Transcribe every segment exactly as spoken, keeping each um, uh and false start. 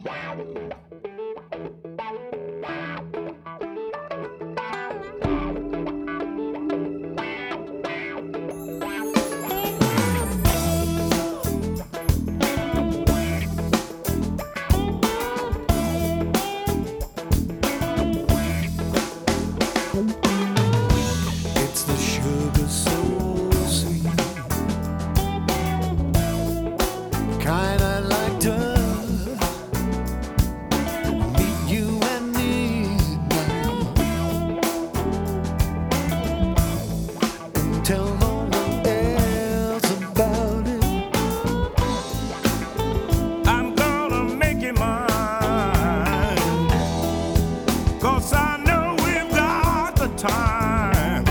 It's the sugar so sweet, kind I like to meet you at midnight and tell no one else about it. I'm gonna make it mine, 'cause I know we've got the time.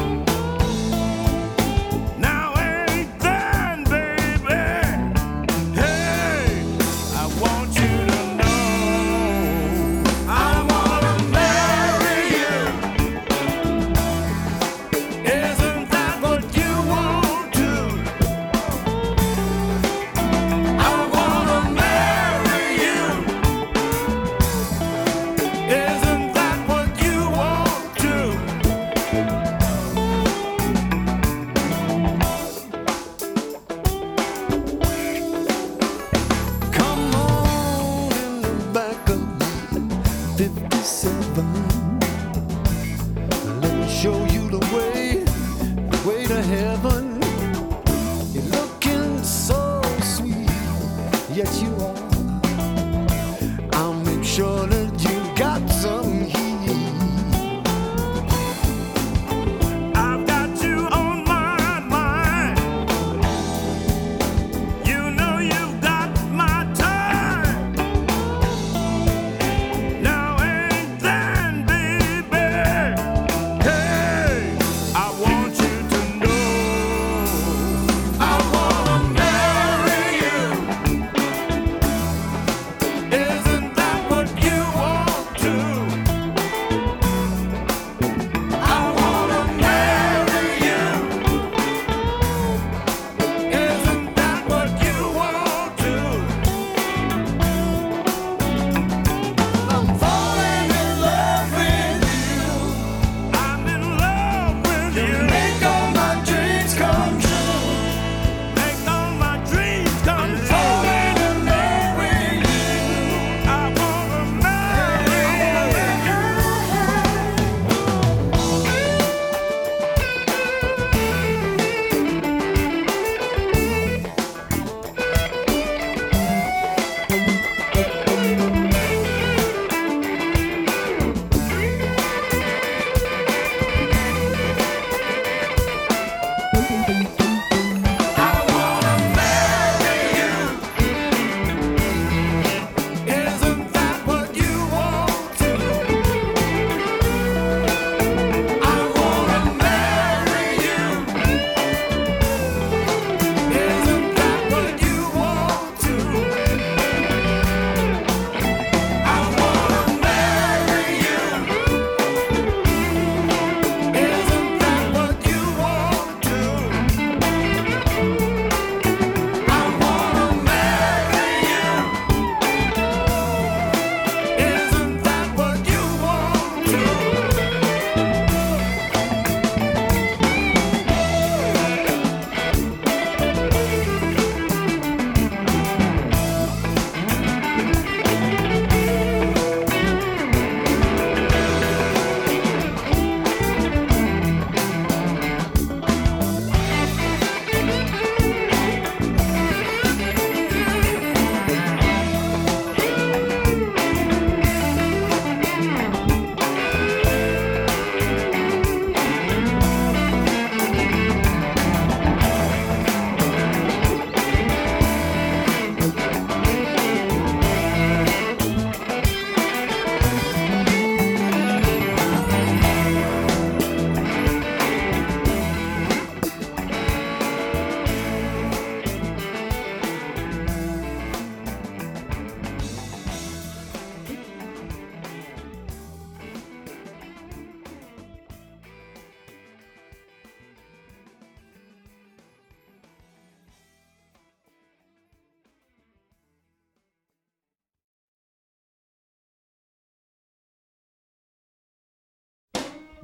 Now ain't then, baby. Hey, I want you to know I wanna marry you. Isn't that what you want to? I wanna marry you. Isn't that what you want to? Come on in the back of fifty-seven. Let me show you the way, the way to heaven. You're looking so sweet, yes you are. I'll make sure that